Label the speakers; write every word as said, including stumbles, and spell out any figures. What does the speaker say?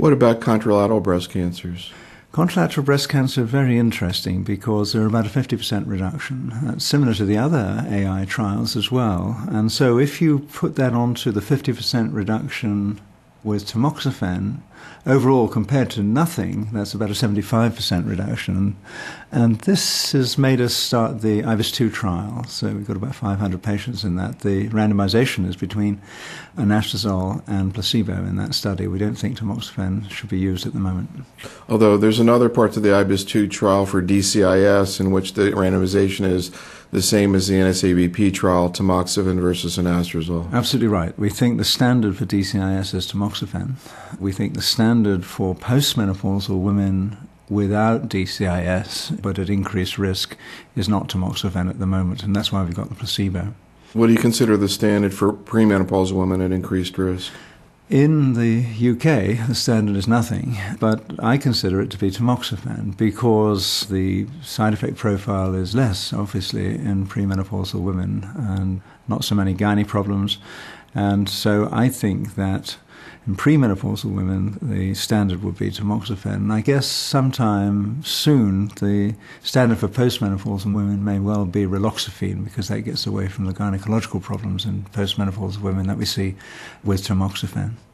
Speaker 1: What about contralateral breast cancers?
Speaker 2: Contralateral breast cancer, very interesting because there are about a fifty percent reduction. That's similar to the other A I trials as well. And so if you put that onto the fifty percent reduction with tamoxifen, overall compared to nothing, that's about a seventy-five percent reduction. And this has made us start the IBIS two trial. So we've got about five hundred patients in that. The randomization is between anastrozole and placebo in that study. We don't think tamoxifen should be used at the moment.
Speaker 1: Although there's another part to the IBIS two trial for D C I S in which the randomization is the same as the N S A B P trial, tamoxifen versus anastrozole.
Speaker 2: Absolutely right. We think the standard for D C I S is tamoxifen. We think the standard for postmenopausal women without D C I S, but at increased risk, is not tamoxifen at the moment, and that's why we've got the placebo.
Speaker 1: What do you consider the standard for premenopausal women at increased risk?
Speaker 2: In the U K, the standard is nothing, but I consider it to be tamoxifen because the side effect profile is less, obviously, in premenopausal women and not so many gynae problems. And so I think that in premenopausal women, the standard would be tamoxifen. And I guess sometime soon, the standard for postmenopausal women may well be raloxifene because that gets away from the gynecological problems in postmenopausal women that we see with tamoxifen.